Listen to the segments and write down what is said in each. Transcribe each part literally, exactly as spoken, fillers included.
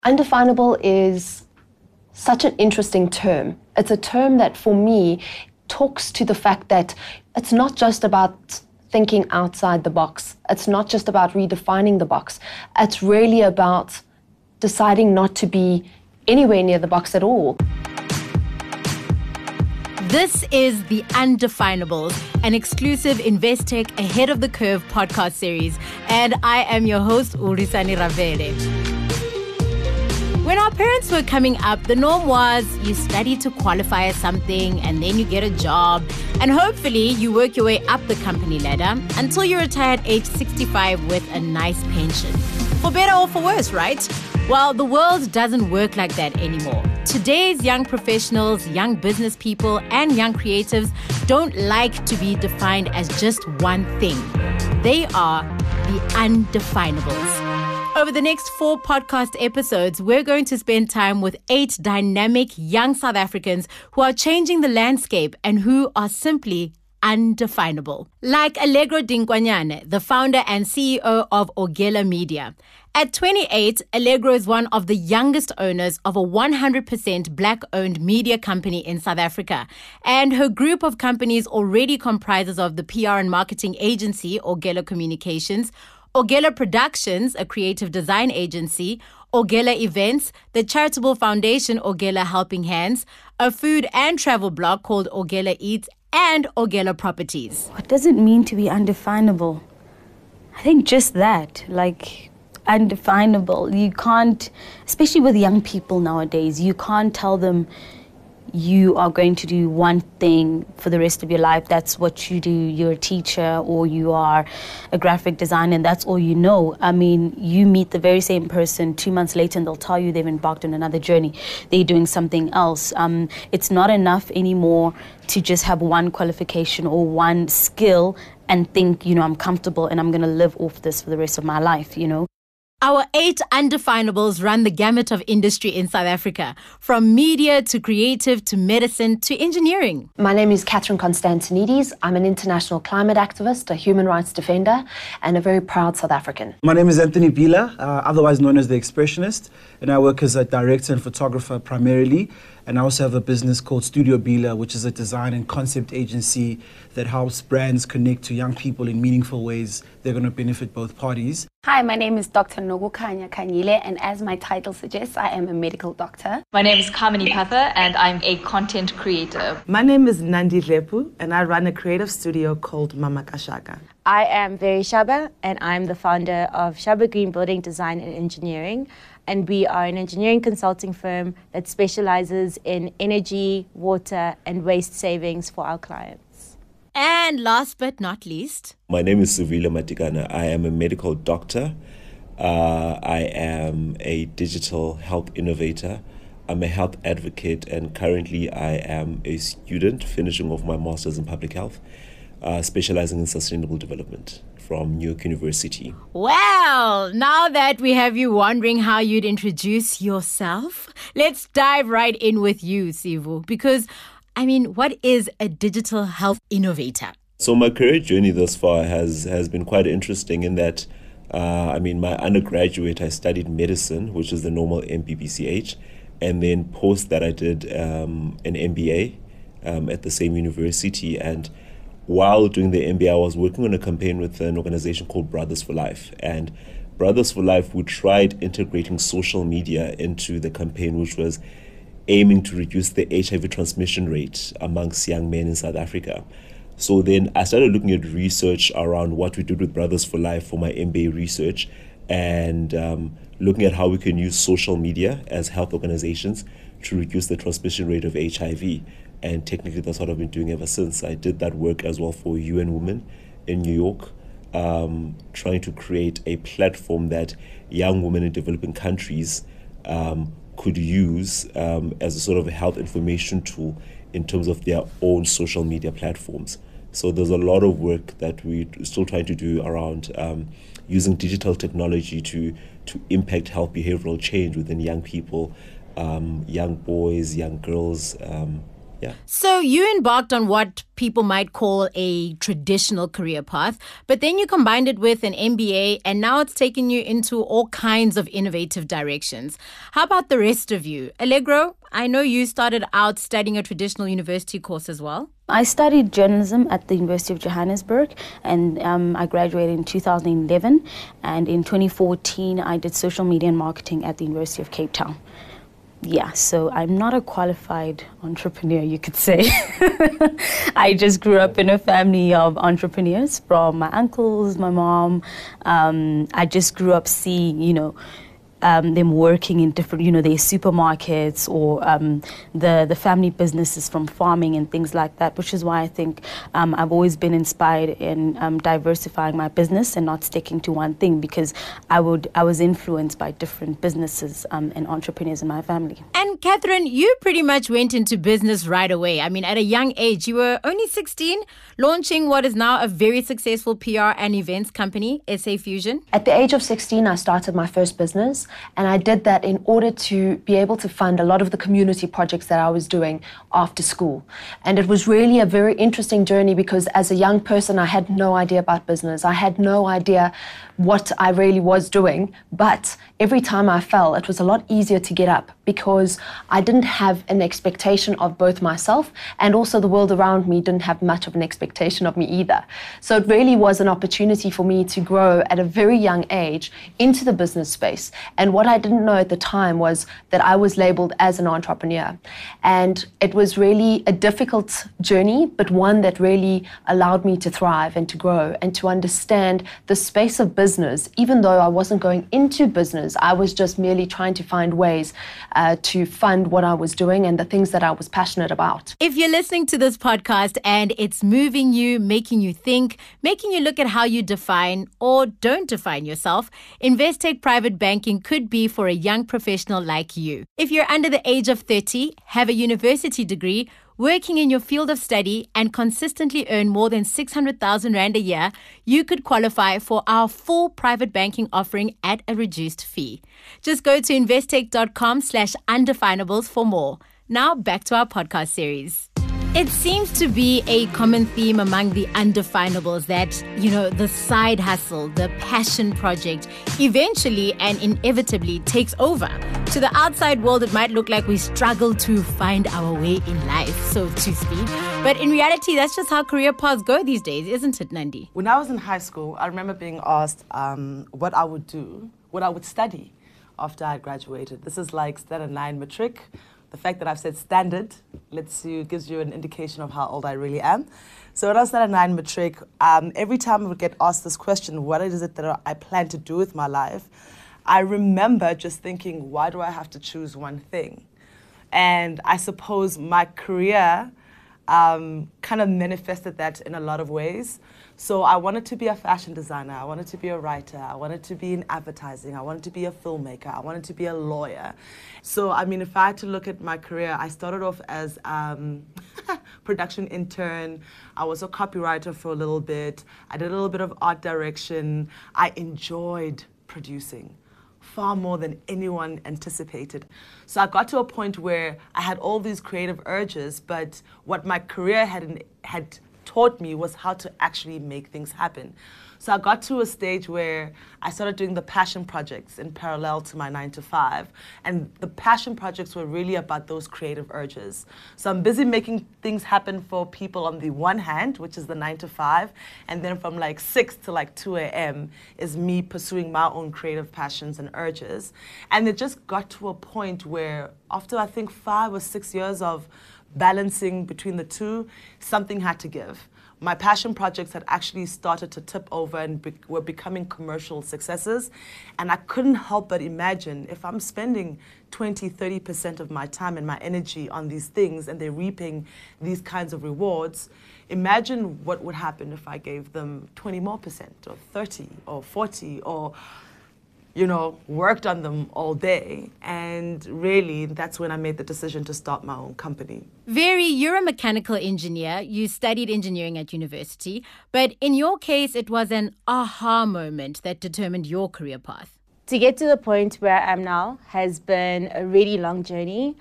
Undefinable is such an interesting term. It's a term that, for me, talks to the fact that it's not just about thinking outside the box. It's not just about redefining the box. It's really about deciding not to be anywhere near the box at all. This is The Undefinables, an exclusive Investec Ahead of the Curve podcast series, and I am your host, Urisani Ravele. When our parents were coming up, the norm was you study to qualify as something and then you get a job, and hopefully you work your way up the company ladder until you retire at age sixty-five with a nice pension. For better or for worse, right? Well, the world doesn't work like that anymore. Today's young professionals, young business people, and young creatives don't like to be defined as just one thing. They are the undefinables. Over the next four podcast episodes, we're going to spend time with eight dynamic young South Africans who are changing the landscape and who are simply undefinable. Like Allegro Dinkwanyane, the founder and C E O of Ogela Media. At twenty-eight, Allegro is one of the youngest owners of a one hundred percent black-owned media company in South Africa. And her group of companies already comprises of the P R and marketing agency, Ogela Communications, Ogela Productions, a creative design agency, Ogela Events, the charitable foundation Ogela Helping Hands, a food and travel blog called Ogela Eats, and Ogela Properties. What does it mean to be undefinable? I think just that, like undefinable. You can't, especially with young people nowadays, you can't tell them you are going to do one thing for the rest of your life. That's what you do. You're a teacher or you are a graphic designer and that's all you know. I mean, you meet the very same person two months later and they'll tell you they've embarked on another journey. They're doing something else. Um, it's not enough anymore to just have one qualification or one skill and think, you know, I'm comfortable and I'm going to live off this for the rest of my life, you know. Our eight undefinables run the gamut of industry in South Africa, from media to creative to medicine to engineering. My name is Catherine Constantinides. I'm an international climate activist, a human rights defender, and a very proud South African. My name is Anthony Bila, uh, otherwise known as The Expressionist, and I work as a director and photographer primarily. And I also have a business called Studio Bila, which is a design and concept agency that helps brands connect to young people in meaningful ways. They're going to benefit both parties. Hi, my name is Doctor Nogukanya Kanyile, and as my title suggests, I am a medical doctor. My name is Kamini Patha, and I'm a content creator. My name is Nandi Lepu, and I run a creative studio called Mama Kashaka. I am Veri Shaba, and I'm the founder of Shaba Green Building Design and Engineering. And we are an engineering consulting firm that specializes in energy, water, and waste savings for our clients. And last but not least, my name is Suvila Matikana. I am a medical doctor. Uh, I am a digital health innovator. I'm a health advocate, and currently I am a student finishing off my master's in public health, uh, specializing in sustainable development from New York University. Well, now that we have you wondering how you'd introduce yourself, let's dive right in with you, Sivu, because, I mean, what is a digital health innovator? So my career journey thus far has, has been quite interesting in that, uh, I mean, my undergraduate, I studied medicine, which is the normal M P P C H, and then post that I did um, an M B A um, at the same university, and while doing the M B A, I was working on a campaign with an organization called Brothers for Life. And Brothers for Life, we tried integrating social media into the campaign, which was aiming to reduce the H I V transmission rate amongst young men in South Africa. So then I started looking at research around what we did with Brothers for Life for my M B A research, and um, looking at how we can use social media as health organizations to reduce the transmission rate of H I V. And technically, that's what I've been doing ever since. I did that work as well for U N Women in New York, um, trying to create a platform that young women in developing countries um, could use um, as a sort of a health information tool in terms of their own social media platforms. So there's a lot of work that we're still trying to do around um, using digital technology to, to impact health behavioral change within young people, um, young boys, young girls, um, Yeah. So you embarked on what people might call a traditional career path, but then you combined it with an M B A, and now it's taken you into all kinds of innovative directions. How about the rest of you? Allegro, I know you started out studying a traditional university course as well. I studied journalism at the University of Johannesburg, and um, I graduated in two thousand eleven, and in twenty fourteen I did social media and marketing at the University of Cape Town. Yeah, so I'm not a qualified entrepreneur, you could say. I just grew up in a family of entrepreneurs, from my uncles, my mom. Um, I just grew up seeing, you know, Um, them working in different, you know, their supermarkets or um, the the family businesses from farming and things like that, which is why I think um, I've always been inspired in um, diversifying my business and not sticking to one thing, because I would I was influenced by different businesses um, and entrepreneurs in my family. And Catherine, you pretty much went into business right away. I mean, at a young age, you were only sixteen, launching what is now a very successful P R and events company, S A Fusion. At the age of sixteen, I started my first business. And I did that in order to be able to fund a lot of the community projects that I was doing after school. And it was really a very interesting journey, because as a young person, I had no idea about business. I had no idea what I really was doing. But every time I fell, it was a lot easier to get up, because I didn't have an expectation of both myself, and also the world around me didn't have much of an expectation of me either. So it really was an opportunity for me to grow at a very young age into the business space. And what I didn't know at the time was that I was labeled as an entrepreneur. And it was really a difficult journey, but one that really allowed me to thrive and to grow and to understand the space of business. Even though I wasn't going into business, I was just merely trying to find ways uh, to fund what I was doing and the things that I was passionate about. If you're listening to this podcast and it's moving you, making you think, making you look at how you define or don't define yourself, Investec Private Banking could be for a young professional like you. If you're under the age of thirty, have a university degree, working in your field of study, and consistently earn more than six hundred thousand rand a year, you could qualify for our full private banking offering at a reduced fee. Just go to investec.com slash undefinables for more. Now back to our podcast series. It seems to be a common theme among the undefinables that, you know, the side hustle, the passion project, eventually and inevitably takes over. To the outside world, it might look like we struggle to find our way in life, so to speak. But in reality, that's just how career paths go these days, isn't it, Nandi? When I was in high school, I remember being asked um, what I would do, what I would study after I graduated. This is like standard nine matric. The fact that I've said standard lets you, gives you an indication of how old I really am. So when I was at a nine matric, um, every time I would get asked this question, what is it that I plan to do with my life? I remember just thinking, why do I have to choose one thing? And I suppose my career um, kind of manifested that in a lot of ways. So I wanted to be a fashion designer, I wanted to be a writer, I wanted to be in advertising, I wanted to be a filmmaker, I wanted to be a lawyer. So, I mean, if I had to look at my career, I started off as um, production intern, I was a copywriter for a little bit, I did a little bit of art direction, I enjoyed producing far more than anyone anticipated. So I got to a point where I had all these creative urges, but what my career had had taught me was how to actually make things happen. So I got to a stage where I started doing the passion projects in parallel to my nine to five. And the passion projects were really about those creative urges. So I'm busy making things happen for people on the one hand, which is the nine to five. And then from like six to like two a.m. is me pursuing my own creative passions and urges. And it just got to a point where after I think five or six years of balancing between the two, something had to give. My passion projects had actually started to tip over and be- were becoming commercial successes. And I couldn't help but imagine if I'm spending twenty, thirty percent of my time and my energy on these things and they're reaping these kinds of rewards, imagine what would happen if I gave them twenty more percent or thirty or forty or you know, worked on them all day. And really, that's when I made the decision to start my own company. Very, you're a mechanical engineer. You studied engineering at university. But in your case, it was an aha moment that determined your career path. To get to the point where I am now has been a really long journey.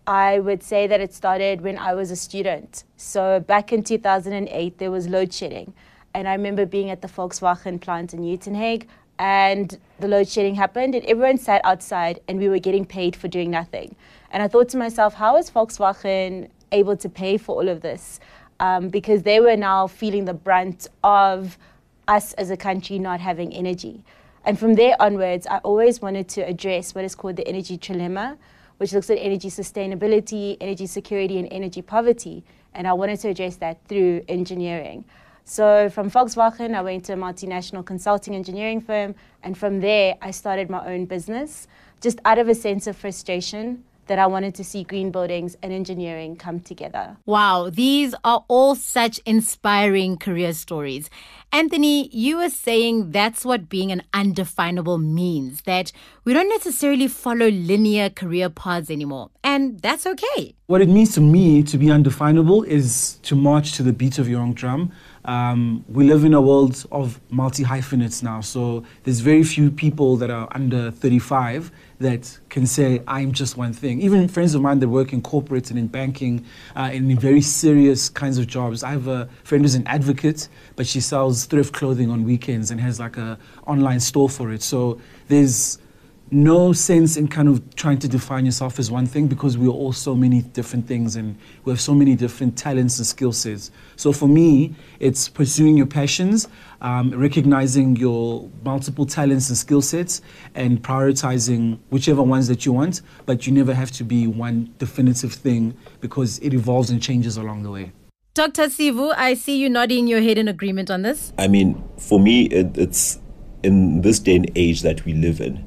I would say that it started when I was a student. So back in two thousand eight, there was load shedding. And I remember being at the Volkswagen plant in Uitenhage, and the load shedding happened, and everyone sat outside, and we were getting paid for doing nothing. And I thought to myself, how is Volkswagen able to pay for all of this? Um, because they were now feeling the brunt of us as a country not having energy. And from there onwards, I always wanted to address what is called the energy trilemma, which looks at energy sustainability, energy security, and energy poverty. And I wanted to address that through engineering. So from Volkswagen, I went to a multinational consulting engineering firm. And from there, I started my own business, just out of a sense of frustration that I wanted to see green buildings and engineering come together. Wow, these are all such inspiring career stories. Anthony, you were saying that's what being an undefinable means, that we don't necessarily follow linear career paths anymore, and that's okay. What it means to me to be undefinable is to march to the beat of your own drum. Um, we live in a world of multi-hyphenates now, so there's very few people that are under thirty-five that can say, I'm just one thing. Even friends of mine that work in corporate and in banking, uh, and in very serious kinds of jobs. I have a friend who's an advocate, but she sells thrift clothing on weekends and has like a online store for it. So there's no sense in kind of trying to define yourself as one thing, because we are all so many different things and we have so many different talents and skill sets. So for me, it's pursuing your passions, um, recognizing your multiple talents and skill sets, and prioritizing whichever ones that you want, but you never have to be one definitive thing because it evolves and changes along the way. Doctor Sivu, I see you nodding your head in agreement on this. I mean, for me, it, it's in this day and age that we live in,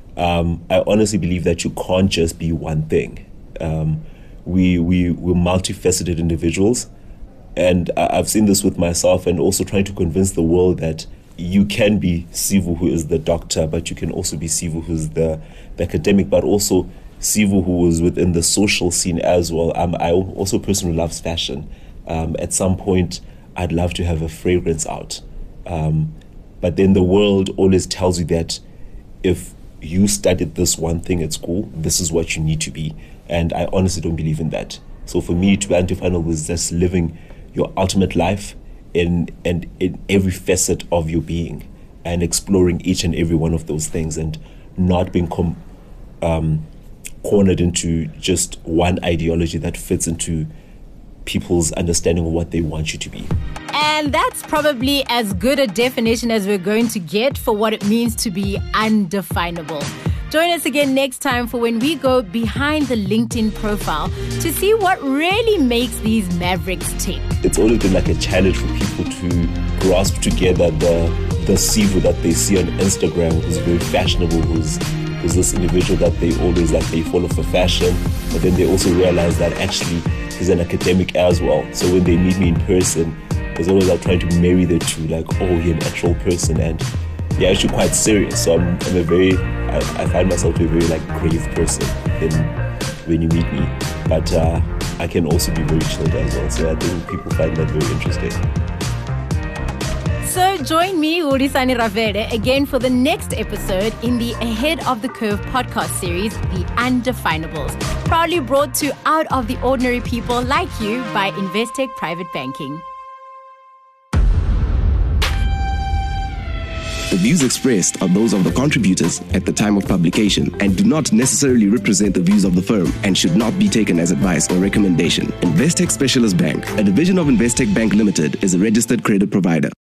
Um, I honestly believe that you can't just be one thing. Um, we, we, we're multifaceted individuals, and I, I've seen this with myself, and also trying to convince the world that you can be Sivu, who is the doctor, but you can also be Sivu, who's the, the academic, but also Sivu, who is within the social scene as well. I'm I also a person who loves fashion. Um, at some point, I'd love to have a fragrance out. Um, but then the world always tells you that if you studied this one thing at school, this is what you need to be. And I honestly don't believe in that. So for me, to be undefinable is just living your ultimate life in, and in every facet of your being, and exploring each and every one of those things, and not being com- um, cornered into just one ideology that fits into people's understanding of what they want you to be. And that's probably as good a definition as we're going to get for what it means to be undefinable. Join us again next time for when we go behind the LinkedIn profile to see what really makes these mavericks tick. It's always been like a challenge for people to grasp together the the Sivu that they see on Instagram, who's very fashionable, who's who's this individual that they always like, they follow for fashion, but then they also realize that actually he's an academic as well. So when they meet me in person, there's always like trying to marry the two, like, oh, you're an actual person, and you're actually quite serious. So I'm, I'm a very, I, I find myself to be a very like grave person in, when you meet me, but uh, I can also be very chilled as well. So I think people find that very interesting. So join me, Urisani Ravele, again for the next episode in the Ahead of the Curve podcast series, The Undefinables, proudly brought to out of the ordinary people like you by Investec Private Banking. The views expressed are those of the contributors at the time of publication and do not necessarily represent the views of the firm and should not be taken as advice or recommendation. Investec Specialist Bank, a division of Investec Bank Limited, is a registered credit provider.